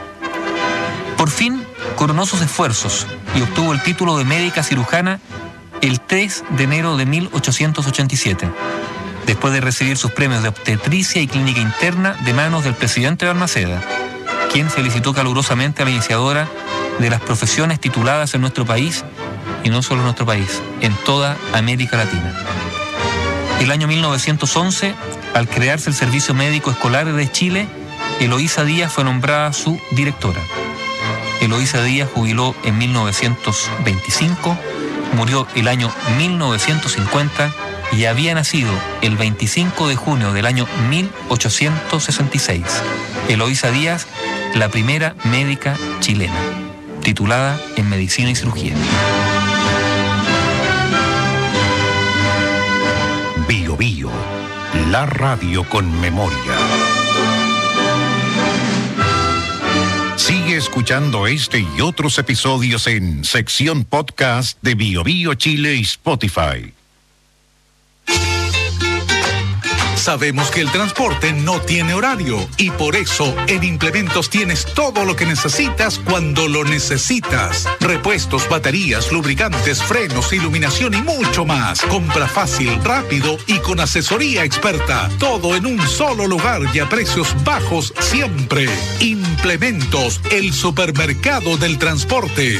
Por fin coronó sus esfuerzos y obtuvo el título de médica cirujana el tres de enero de mil ochocientos ochenta y siete. Después de recibir sus premios de obstetricia y clínica interna de manos del presidente Balmaceda, quien felicitó calurosamente a la iniciadora de las profesiones tituladas en nuestro país, y no solo en nuestro país, en toda América Latina. El año mil novecientos once, al crearse el Servicio Médico Escolar de Chile, Eloísa Díaz fue nombrada su directora. Eloísa Díaz jubiló en mil novecientos veinticinco, murió el año mil novecientos cincuenta y había nacido el veinticinco de junio del año mil ochocientos sesenta y seis. Eloísa Díaz, la primera médica chilena, titulada en medicina y cirugía. Bio Bio, la radio con memoria. Sigue escuchando este y otros episodios en sección podcast de Bio Bio Chile y Spotify. Sabemos que el transporte no tiene horario y por eso en Implementos tienes todo lo que necesitas cuando lo necesitas. Repuestos, baterías, lubricantes, frenos, iluminación y mucho más. Compra fácil, rápido y con asesoría experta. Todo en un solo lugar y a precios bajos siempre. Implementos, el supermercado del transporte.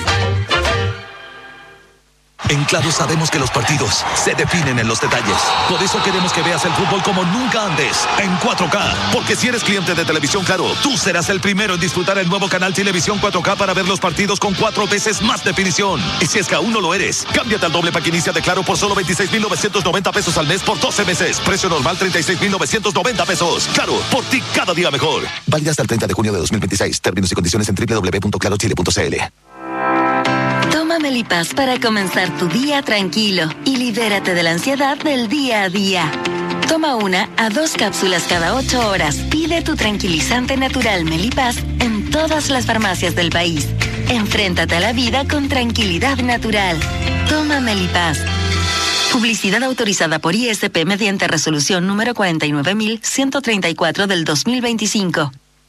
En Claro sabemos que los partidos se definen en los detalles. Por eso queremos que veas el fútbol como nunca antes, en cuatro K. Porque si eres cliente de Televisión Claro, tú serás el primero en disfrutar el nuevo canal Televisión cuatro K para ver los partidos con cuatro veces más definición. Y si es que aún no lo eres, cámbiate al doble pack inicia de Claro por solo veintiséis mil novecientos noventa pesos al mes por doce meses. Precio normal treinta y seis mil novecientos noventa pesos. Claro, por ti cada día mejor. Válida hasta el treinta de junio de dos mil veintiséis. Términos y condiciones en doble u doble u doble u punto claro chile punto c l. Toma Melipaz para comenzar tu día tranquilo y libérate de la ansiedad del día a día. Toma una a dos cápsulas cada ocho horas. Pide tu tranquilizante natural Melipaz en todas las farmacias del país. Enfréntate a la vida con tranquilidad natural. Toma Melipaz. Publicidad autorizada por I S P mediante resolución número cuarenta y nueve mil ciento treinta y cuatro del dos mil veinticinco.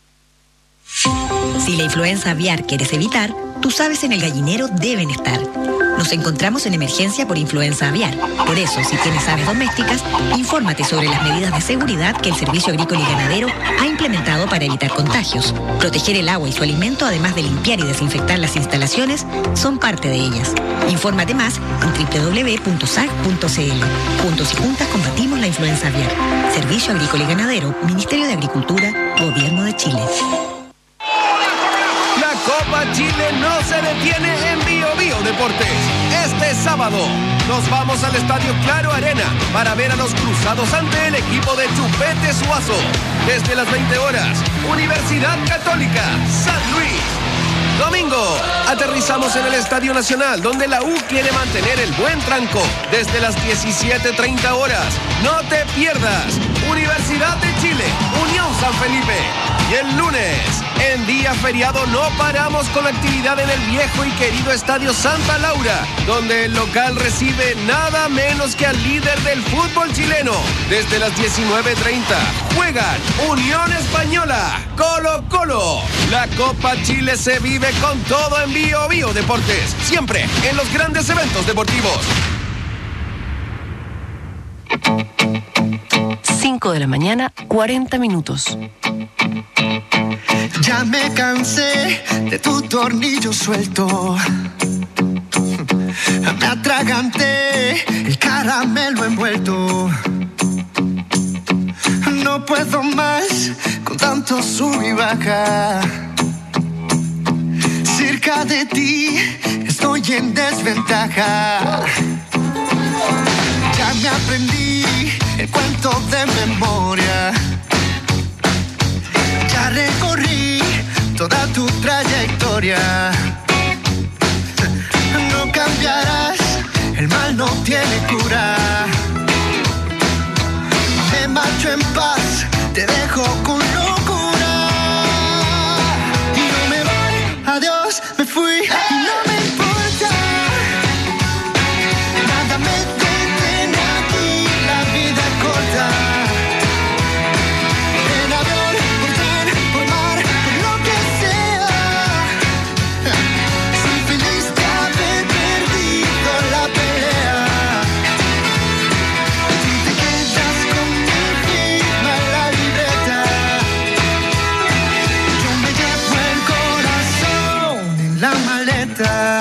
Si la influenza aviar quieres evitar, tus aves en el gallinero deben estar. Nos encontramos en emergencia por influenza aviar. Por eso, si tienes aves domésticas, infórmate sobre las medidas de seguridad que el Servicio Agrícola y Ganadero ha implementado para evitar contagios. Proteger el agua y su alimento, además de limpiar y desinfectar las instalaciones, son parte de ellas. Infórmate más en doble u doble u doble u punto s a g punto c l. Juntos y juntas combatimos la influenza aviar. Servicio Agrícola y Ganadero, Ministerio de Agricultura, Gobierno de Chile. La Copa Chile no se detiene en Bio Bio Deportes. Este sábado nos vamos al Estadio Claro Arena para ver a los cruzados ante el equipo de Chupete Suazo. Desde las veinte horas, Universidad Católica, San Luis. Domingo, aterrizamos en el Estadio Nacional, donde la U quiere mantener el buen tranco. Desde las diecisiete treinta horas, no te pierdas. Universidad de Chile, Unión San Felipe. Y el lunes, en día feriado, no paramos con la actividad en el viejo y querido Estadio Santa Laura, donde el local recibe nada menos que al líder del fútbol chileno. Desde las diecinueve treinta, juegan Unión Española, Colo Colo. La Copa Chile se vive con todo en Bio Bio Deportes, siempre en los grandes eventos deportivos. cinco de la mañana, cuarenta minutos. Ya me cansé de tu tornillo suelto. Me atraganté el caramelo envuelto. No puedo más con tanto sub y baja. Cerca de ti estoy en desventaja. Ya me aprendí el cuento de memoria. Ya recorrí toda tu trayectoria. No cambiarás, el mal no tiene cura. Me marcho en paz, te dejo con locura. Y no me voy, adiós, me fui y no me importa. Nada me detiene aquí, la vida es corta. En avión, por tren, por mar, por lo que sea. Soy feliz de haber perdido la pelea. Tú te quedas con mi firma en la libreta. Yo me llevo el corazón en la maleta.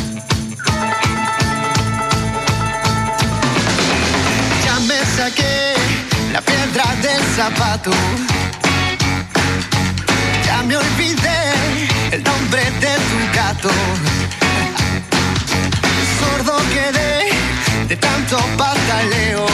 Ya me saqué la piedra del zapato. Ya me olvidé el nombre de tu gato. Sordo quedé de tanto pataleo.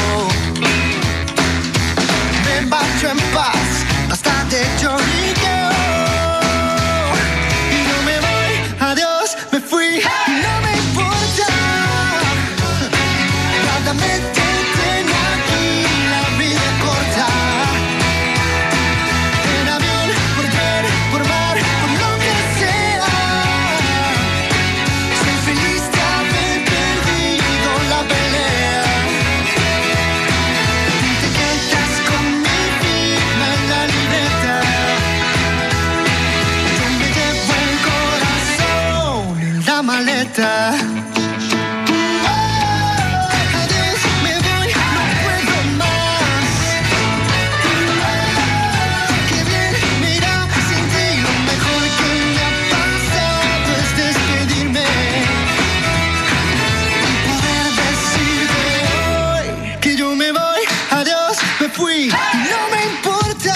Me marcho en paz, basta de lloriqueo. Y no me voy, adiós, me fui y no me importa. Nada me detiene aquí, la vida es corta. En avión, por tren, por mar, por lo que sea. Soy feliz de haber perdido la pelea. Y te quedas con mi firma en la libreta. Yo me llevo el corazón en la maleta. Adiós, me voy, no puedo más. Qué bien, mira, sin ti lo mejor que me ha pasado es despedirme y poder decirte hoy que yo me voy, adiós, me fui y no me importa.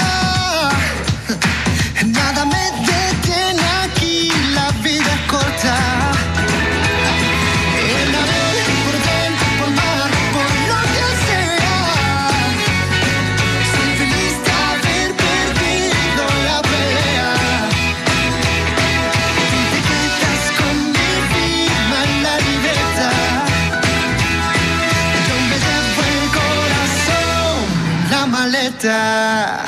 Nada me detiene aquí, la vida es corta. maleta.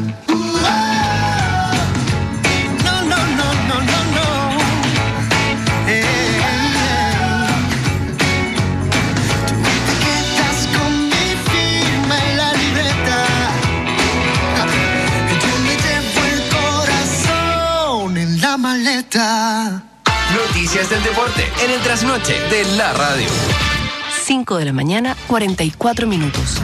No, no, no, no, no, no. Eh, eh. Tú te quedas con mi firma en la libreta. Yo me llevo el corazón en la maleta. Noticias del deporte en el trasnoche de la radio. cinco de la mañana, cuarenta y cuatro minutos.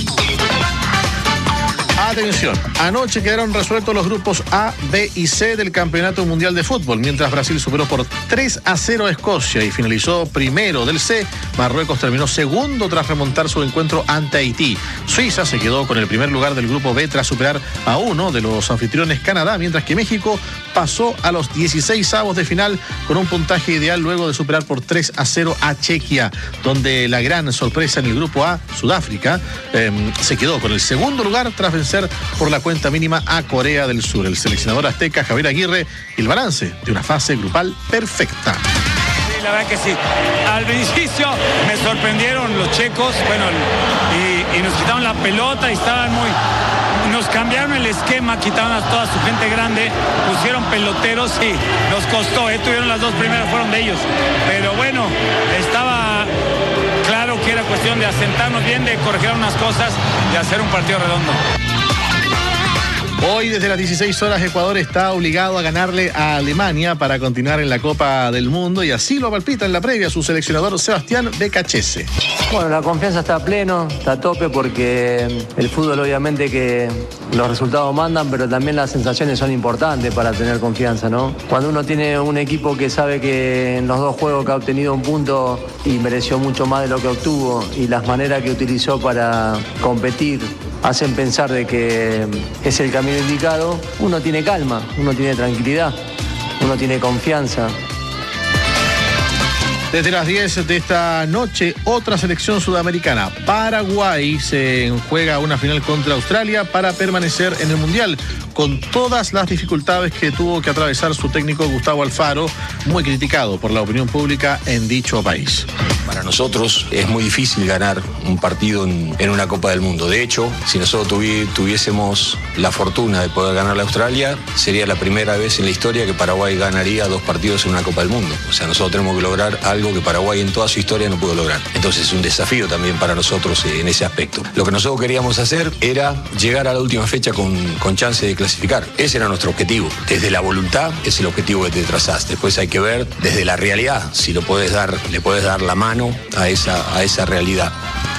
Atención, anoche quedaron resueltos los grupos A, B y C del Campeonato Mundial de Fútbol. Mientras Brasil superó por tres a cero a Escocia y finalizó primero del C, Marruecos terminó segundo tras remontar su encuentro ante Haití. Suiza se quedó con el primer lugar del grupo B tras superar a uno de los anfitriones, Canadá, mientras que México pasó a los dieciséis avos de final con un puntaje ideal luego de superar por tres a cero a Chequia, donde la gran sorpresa en el grupo A, Sudáfrica, eh, se quedó con el segundo lugar tras vencer por la cuenta mínima a Corea del Sur. El seleccionador azteca Javier Aguirre y el balance de una fase grupal perfecta. Sí, la verdad que sí. Al principio me sorprendieron los checos, bueno, y, y nos quitaron la pelota y estaban muy... Nos cambiaron el esquema, quitaron a toda su gente grande, pusieron peloteros y nos costó, ¿eh? Tuvieron las dos primeras, fueron de ellos. Pero bueno, estaba claro que era cuestión de asentarnos bien, de corregir unas cosas y hacer un partido redondo. Hoy desde las dieciséis horas Ecuador está obligado a ganarle a Alemania para continuar en la Copa del Mundo y así lo palpita en la previa su seleccionador Sebastián Becachese. Bueno, la confianza está a pleno, está a tope porque el fútbol obviamente que los resultados mandan, pero también las sensaciones son importantes para tener confianza, ¿no? Cuando uno tiene un equipo que sabe que en los dos juegos que ha obtenido un punto y mereció mucho más de lo que obtuvo y las maneras que utilizó para competir hacen pensar de que es el camino indicado, uno tiene calma, uno tiene tranquilidad, uno tiene confianza. Desde las diez de esta noche, otra selección sudamericana, Paraguay, se juega una final contra Australia para permanecer en el Mundial, con todas las dificultades que tuvo que atravesar su técnico Gustavo Alfaro, muy criticado por la opinión pública en dicho país. Para nosotros es muy difícil ganar un partido en, en una Copa del Mundo. De hecho, si nosotros tuvi, tuviésemos la fortuna de poder ganar a Australia, sería la primera vez en la historia que Paraguay ganaría dos partidos en una Copa del Mundo. O sea, nosotros tenemos que lograr algo que Paraguay en toda su historia no pudo lograr. Entonces es un desafío también para nosotros en ese aspecto. Lo que nosotros queríamos hacer era llegar a la última fecha con, con chance de clasificar. Ese era nuestro objetivo. Desde la voluntad es el objetivo que te trazás. Después hay que ver desde la realidad si lo puedes dar, le puedes dar la mano a esa, a esa realidad.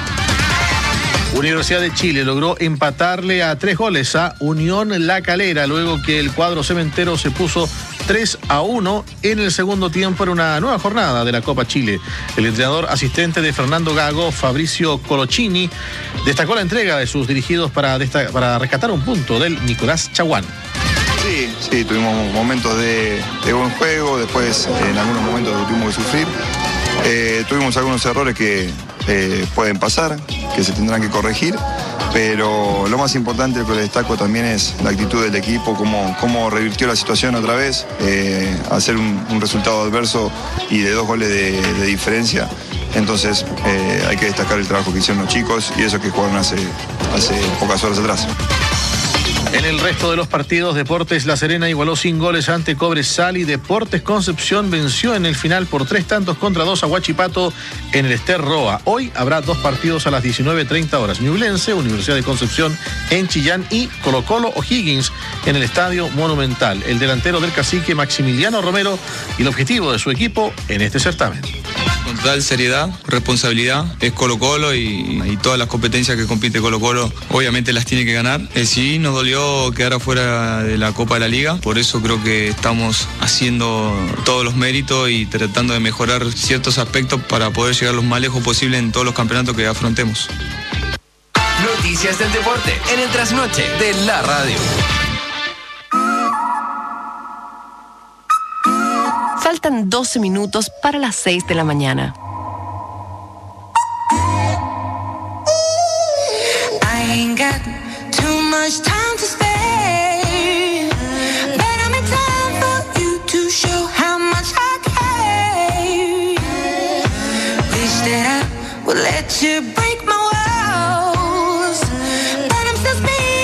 Universidad de Chile logró empatarle a tres goles a Unión La Calera luego que el cuadro cementero se puso tres a uno en el segundo tiempo en una nueva jornada de la Copa Chile. El entrenador asistente de Fernando Gago, Fabricio Colocini, destacó la entrega de sus dirigidos para, desta- para rescatar un punto del Nicolás Chaguán. Sí, sí, tuvimos momentos de, de buen juego, después en algunos momentos tuvimos que sufrir. Eh, tuvimos algunos errores que eh, pueden pasar, que se tendrán que corregir, pero lo más importante, lo que le destaco también es la actitud del equipo, cómo, cómo revirtió la situación otra vez, eh, hacer un, un resultado adverso y de dos goles de, de diferencia. Entonces eh, hay que destacar el trabajo que hicieron los chicos y eso que jugaron hace, hace pocas horas atrás. En el resto de los partidos, Deportes La Serena igualó sin goles ante Cobresal y Deportes Concepción venció en el final por tres tantos contra dos a Huachipato en el Ester Roa. Hoy habrá dos partidos a las diecinueve treinta horas. Ñublense, Universidad de Concepción en Chillán y Colo Colo O'Higgins en el Estadio Monumental. El delantero del Cacique, Maximiliano Romero, y el objetivo de su equipo en este certamen. Con total seriedad, responsabilidad, es Colo Colo y, y todas las competencias que compite Colo Colo obviamente las tiene que ganar. Eh, sí, nos dolió quedar afuera de la Copa de la Liga, por eso creo que estamos haciendo todos los méritos y tratando de mejorar ciertos aspectos para poder llegar lo más lejos posible en todos los campeonatos que afrontemos. Noticias del deporte en el trasnoche de la radio. Faltan doce minutos para las seis de la mañana. I ain't got too much time to spare, but I'm in time for you to show how much I care. Wish that I would let you break my walls, but I'm still speaking.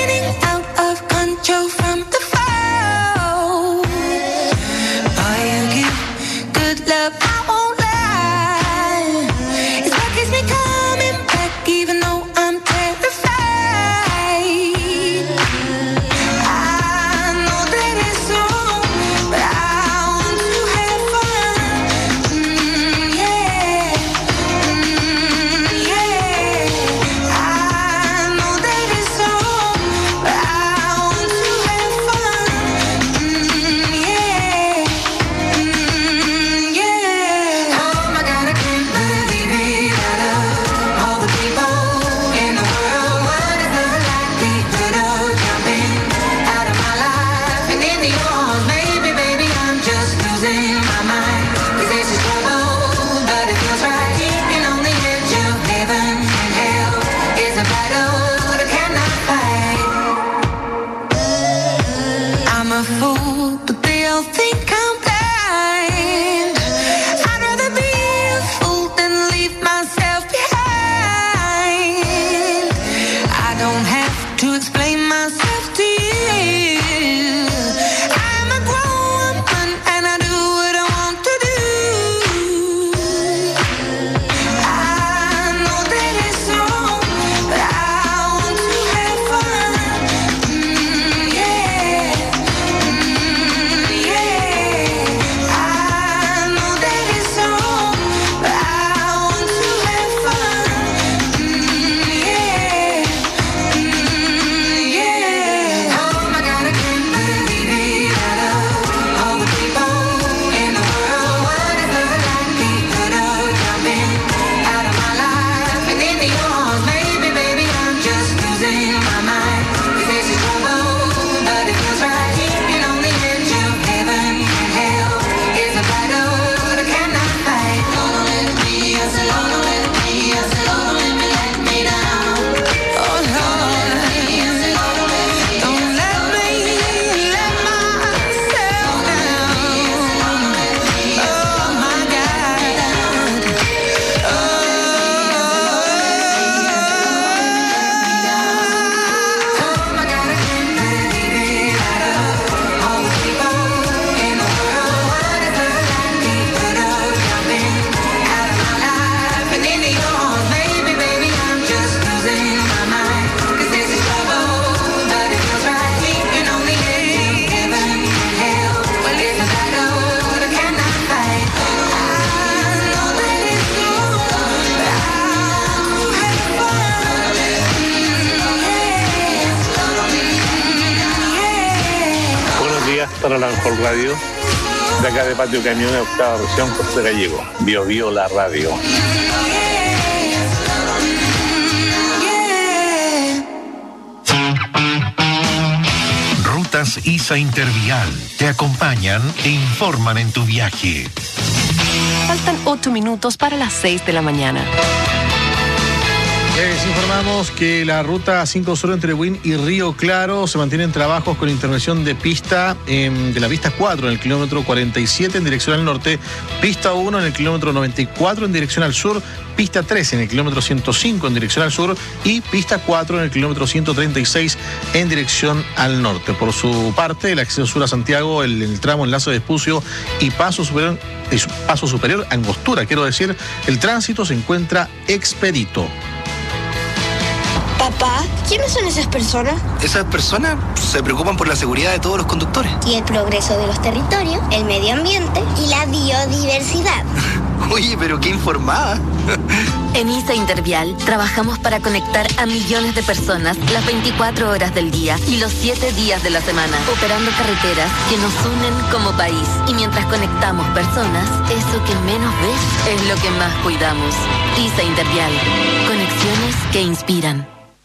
la mejor radio. De acá de Patio Camiones, octava región, José Gallego. Bio Bio, la radio. Rutas I S A Intervial te acompañan e informan en tu viaje. Faltan ocho minutos para las seis de la mañana. Les informamos que la ruta cinco sur entre Buin y Río Claro se mantienen trabajos con intervención de pista eh, de la pista cuatro en el kilómetro cuarenta y siete en dirección al norte, pista uno en el kilómetro noventa y cuatro en dirección al sur, pista tres en el kilómetro ciento cinco en dirección al sur y pista cuatro en el kilómetro ciento treinta y seis en dirección al norte. Por su parte, el acceso sur a Santiago, el, el tramo Enlace de Espucio y Paso Superior, eh, Paso Superior Angostura, quiero decir, el tránsito se encuentra expedito. Papá, ¿quiénes son esas personas? Esas personas se preocupan por la seguridad de todos los conductores. Y el progreso de los territorios, el medio ambiente y la biodiversidad. Oye, pero qué informada. En I S A Intervial trabajamos para conectar a millones de personas las veinticuatro horas del día y los siete días de la semana, operando carreteras que nos unen como país. Y mientras conectamos personas, eso que menos ves es lo que más cuidamos. I S A Intervial. Conexiones que inspiran.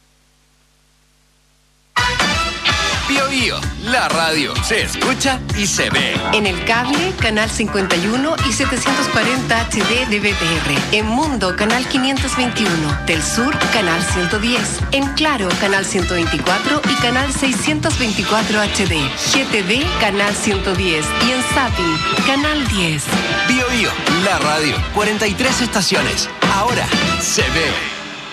Bio Bio, la radio se escucha y se ve. En el cable, canal cincuenta y uno y setecientos cuarenta H D de B T R. En Mundo, canal quinientos veintiuno. Del Sur, canal ciento diez. En Claro, canal ciento veinticuatro y canal seiscientos veinticuatro H D. G T V, canal ciento diez. Y en Zapping, canal diez. Bio Bio, la radio, cuarenta y tres estaciones. Ahora se ve.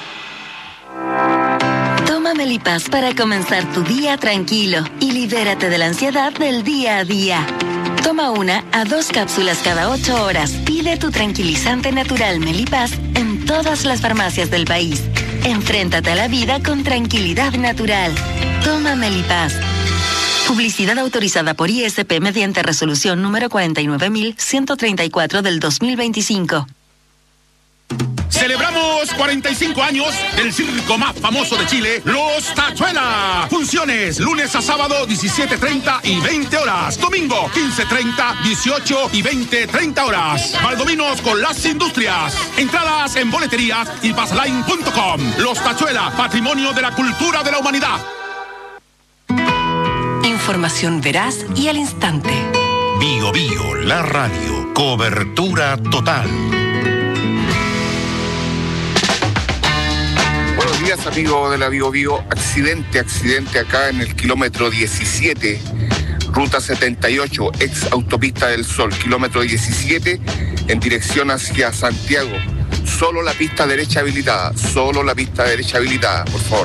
Toma Melipaz para comenzar tu día tranquilo y libérate de la ansiedad del día a día. Toma una a dos cápsulas cada ocho horas. Pide tu tranquilizante natural Melipaz en todas las farmacias del país. Enfréntate a la vida con tranquilidad natural. Toma Melipaz. Publicidad autorizada por I S P mediante resolución número cuarenta y nueve mil ciento treinta y cuatro del dos mil veinticinco. Celebramos cuarenta y cinco años del circo más famoso de Chile, Los Tachuela. Funciones lunes a sábado diecisiete treinta y veinte horas. Domingo quince treinta, dieciocho y veinte treinta horas. Valdominos con las industrias. Entradas en boleterías y passline punto com. Los Tachuela, patrimonio de la cultura de la humanidad. Información veraz y al instante. Bio Bio, la radio. Cobertura total. Buenos días, amigos de la Bio Bio. Accidente, accidente acá en el kilómetro diecisiete, ruta setenta y ocho, ex autopista del Sol, kilómetro diecisiete, en dirección hacia Santiago. Solo la pista derecha habilitada, solo la pista derecha habilitada, por favor.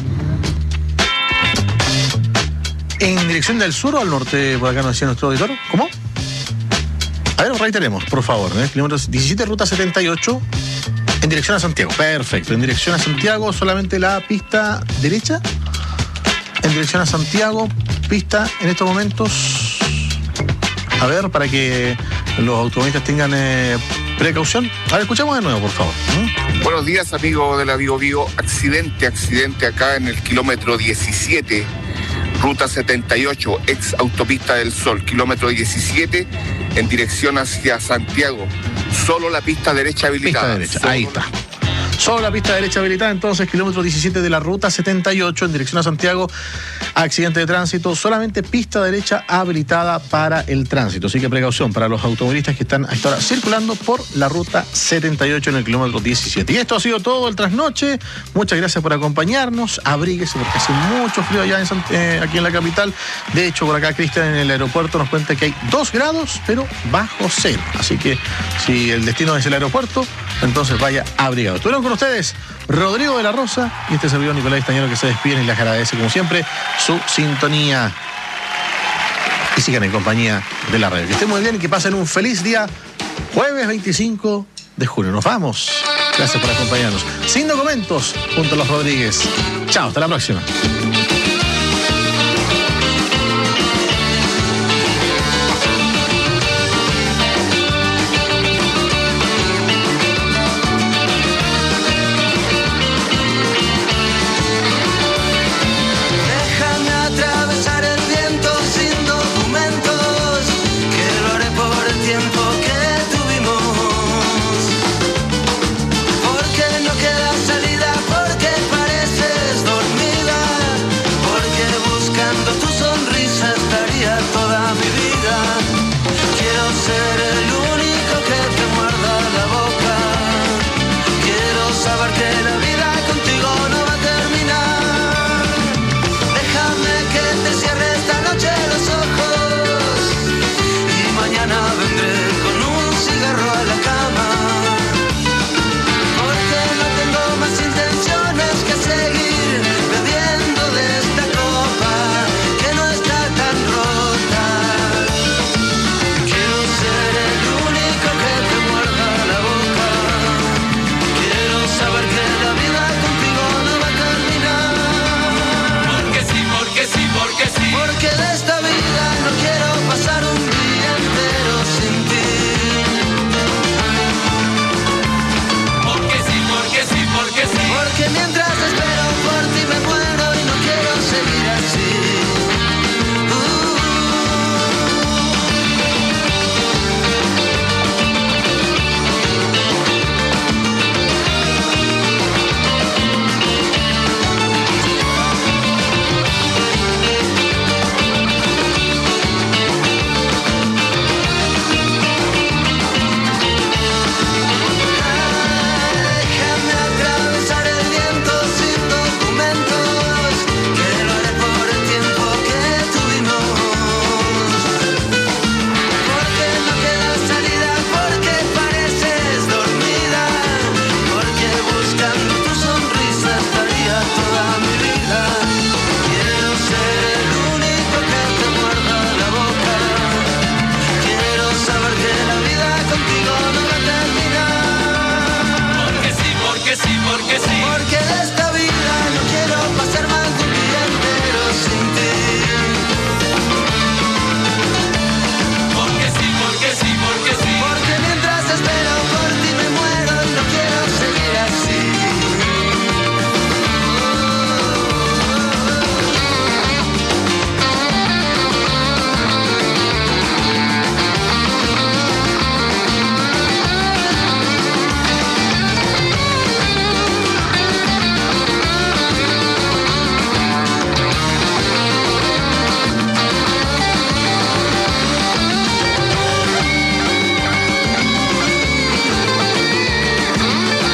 ¿En dirección del sur o al norte, por acá nos decía nuestro auditor? ¿Cómo? A ver, reiteremos, por favor. ¿eh? Kilómetro diecisiete, ruta setenta y ocho, en dirección a Santiago. Perfecto. En dirección a Santiago, solamente la pista derecha. En dirección a Santiago, pista en estos momentos. A ver, para que los automovilistas tengan eh, precaución. A ver, escuchamos de nuevo, por favor. ¿Mm? Buenos días, amigos de la Bio Bio. Accidente, accidente acá en el kilómetro diecisiete, ruta setenta y ocho, ex autopista del Sol, kilómetro diecisiete, en dirección hacia Santiago. Solo la pista derecha habilitada. Pista derecha, ahí está. Solo la pista derecha habilitada, entonces, kilómetro diecisiete de la ruta setenta y ocho en dirección a Santiago. Accidente de tránsito, solamente pista derecha habilitada para el tránsito. Así que precaución para los automovilistas que están a esta hora circulando por la ruta setenta y ocho en el kilómetro diecisiete. Y esto ha sido todo el trasnoche. Muchas gracias por acompañarnos. Abríguese porque hace mucho frío allá en, eh, aquí en la capital. De hecho, por acá Cristian en el aeropuerto nos cuenta que hay dos grados, pero bajo cero. Así que si el destino es el aeropuerto, entonces vaya abrigado. Estuvieron con ustedes Rodrigo de la Rosa y este servidor Nicolás Estañero, que se despiden y les agradece como siempre su sintonía. Y sigan en compañía de la radio. Que estén muy bien y que pasen un feliz día, jueves veinticinco de junio. Nos vamos. Gracias por acompañarnos. Sin documentos, junto a los Rodríguez. Chao, hasta la próxima.